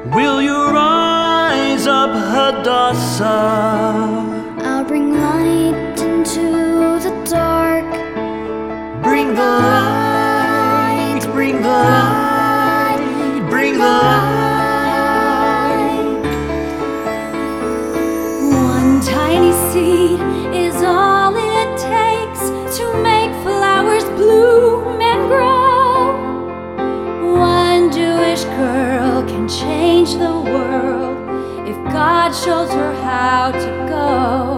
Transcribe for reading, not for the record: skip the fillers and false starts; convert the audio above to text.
Will you rise up, Hadassah? I'll bring light into the dark. Bring the light, bring the light, bring the light. One tiny seed is all it takes to make flowers bloom and grow. One Jewish girl can change the world if God shows her how to go.